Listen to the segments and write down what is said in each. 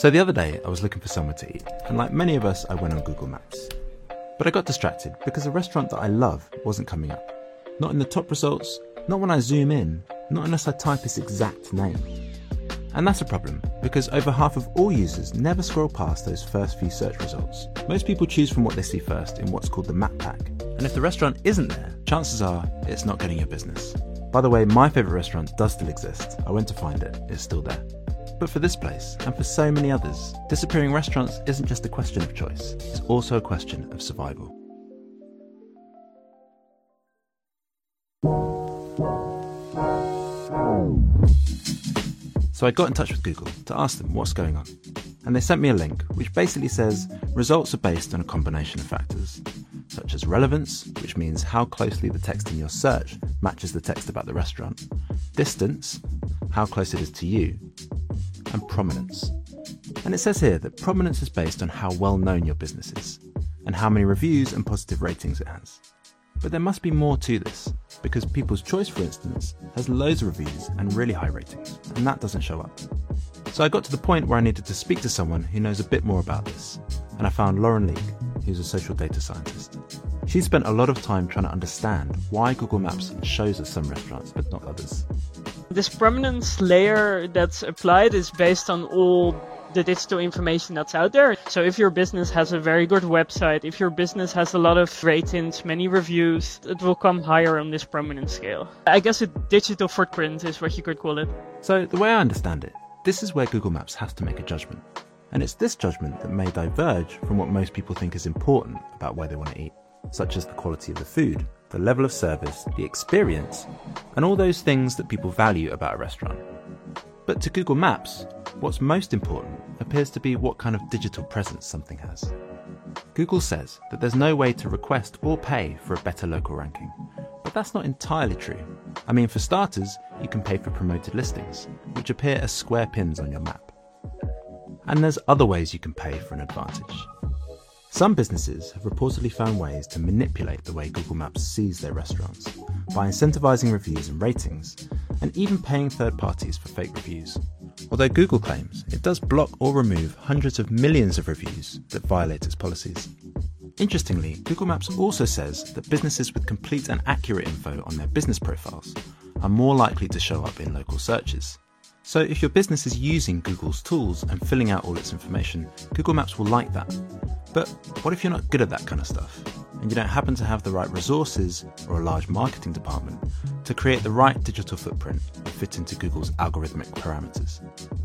So the other day, I was looking for somewhere to eat, and like many of us, I went on Google Maps. But I got distracted because a restaurant that I love wasn't coming up. Not in the top results, not when I zoom in, not unless I type its exact name. And that's a problem, because over half of all users never scroll past those first few search results. Most people choose from what they see first in what's called the map pack. And if the restaurant isn't there, chances are it's not getting your business. By the way, my favourite restaurant does still exist. I went to find it, it's still there. But for this place, and for so many others, disappearing restaurants isn't just a question of choice, it's also a question of survival. So I got in touch with Google to ask them what's going on. And they sent me a link which basically says results are based on a combination of factors, such as relevance, which means how closely the text in your search matches the text about the restaurant, distance, how close it is to you, and prominence. And it says here that prominence is based on how well known your business is, and how many reviews and positive ratings it has. But there must be more to this, because People's Choice, for instance, has loads of reviews and really high ratings, and that doesn't show up. So I got to the point where I needed to speak to someone who knows a bit more about this, and I found Lauren League, who's a social data scientist. She spent a lot of time trying to understand why Google Maps shows us some restaurants but not others. This prominence layer that's applied is based on all the digital information that's out there. So if your business has a very good website, if your business has a lot of ratings, many reviews, it will come higher on this prominence scale. I guess a digital footprint is what you could call it. So the way I understand it, this is where Google Maps has to make a judgment. And it's this judgment that may diverge from what most people think is important about where they want to eat, such as the quality of the food, the level of service, the experience, and all those things that people value about a restaurant. But to Google Maps, what's most important appears to be what kind of digital presence something has. Google says that there's no way to request or pay for a better local ranking, but that's not entirely true. I mean, for starters, you can pay for promoted listings, which appear as square pins on your map. And there's other ways you can pay for an advantage. Some businesses have reportedly found ways to manipulate the way Google Maps sees their restaurants by incentivizing reviews and ratings, and even paying third parties for fake reviews. Although Google claims it does block or remove hundreds of millions of reviews that violate its policies. Interestingly, Google Maps also says that businesses with complete and accurate info on their business profiles are more likely to show up in local searches. So if your business is using Google's tools and filling out all its information, Google Maps will like that. But what if you're not good at that kind of stuff, and you don't happen to have the right resources or a large marketing department to create the right digital footprint that fit into Google's algorithmic parameters?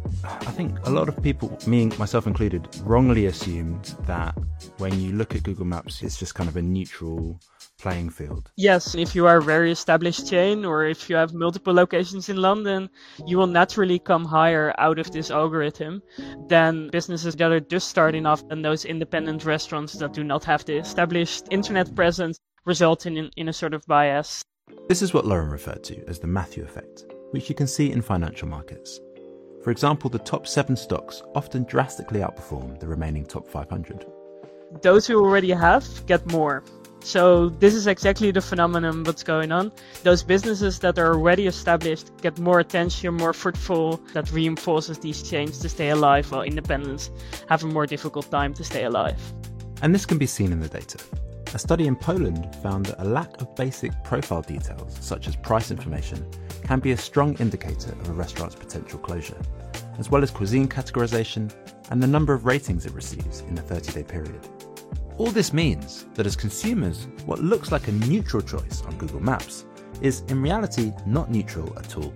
I think a lot of people, me myself included, wrongly assumed that when you look at Google Maps, it's just kind of a neutral playing field. Yes, if you are a very established chain or if you have multiple locations in London, you will naturally come higher out of this algorithm than businesses that are just starting off and those independent restaurants that do not have the established internet presence, resulting in a sort of bias. This is what Lauren referred to as the Matthew effect, which you can see in financial markets. For example, the top 7 stocks often drastically outperform the remaining top 500. Those who already have get more. So this is exactly the phenomenon that's going on. Those businesses that are already established get more attention, more fruitful. That reinforces these chains to stay alive, while independents have a more difficult time to stay alive. And this can be seen in the data. A study in Poland found that a lack of basic profile details, such as price information, can be a strong indicator of a restaurant's potential closure, as well as cuisine categorization and the number of ratings it receives in a 30-day period. All this means that as consumers, what looks like a neutral choice on Google Maps is in reality not neutral at all.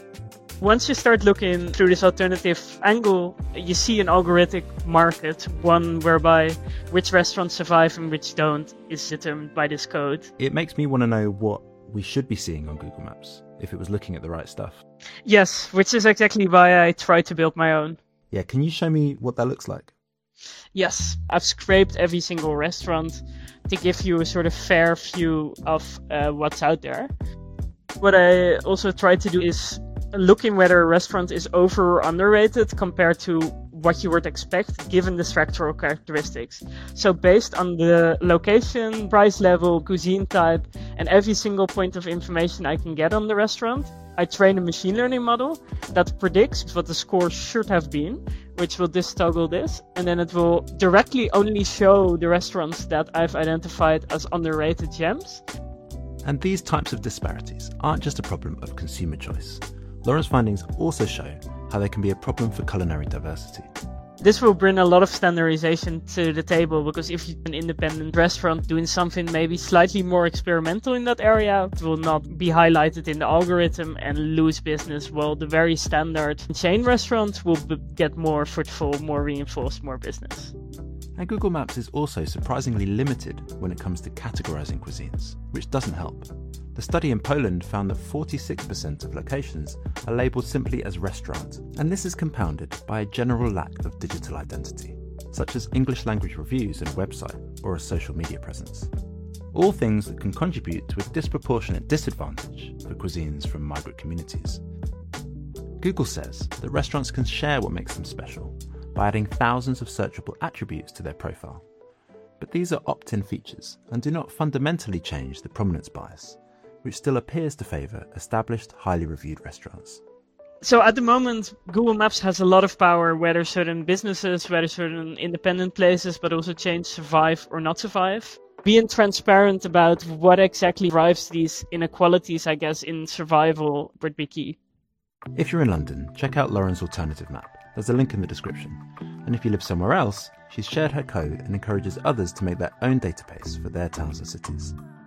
Once you start looking through this alternative angle, you see an algorithmic market, one whereby which restaurants survive and which don't is determined by this code. It makes me want to know what we should be seeing on Google Maps if it was looking at the right stuff. Yes, which is exactly why I try to build my own. Yeah, can you show me what that looks like? Yes, I've scraped every single restaurant to give you a sort of fair view of what's out there. What I also try to do is looking whether a restaurant is over or underrated compared to what you would expect given the structural characteristics. So based on the location, price level, cuisine type, and every single point of information I can get on the restaurant, I train a machine learning model that predicts what the score should have been, which will just toggle this, and then it will directly only show the restaurants that I've identified as underrated gems. And these types of disparities aren't just a problem of consumer choice. Lauren's findings also show how they can be a problem for culinary diversity. This will bring a lot of standardization to the table, because if you're an independent restaurant doing something maybe slightly more experimental in that area, it will not be highlighted in the algorithm and lose business, while the very standard chain restaurants will get more footfall, more reinforced, more business. And Google Maps is also surprisingly limited when it comes to categorizing cuisines, which doesn't help. The study in Poland found that 46% of locations are labelled simply as restaurant, and this is compounded by a general lack of digital identity, such as English language reviews and a website or a social media presence. All things that can contribute to a disproportionate disadvantage for cuisines from migrant communities. Google says that restaurants can share what makes them special by adding thousands of searchable attributes to their profile. But these are opt-in features and do not fundamentally change the prominence bias, which still appears to favour established, highly reviewed restaurants. So at the moment, Google Maps has a lot of power, whether certain businesses, whether certain independent places, but also chains survive or not survive. Being transparent about what exactly drives these inequalities, I guess, in survival would be key. If you're in London, check out Lauren's alternative map. There's a link in the description. And if you live somewhere else, she's shared her code and encourages others to make their own database for their towns and cities.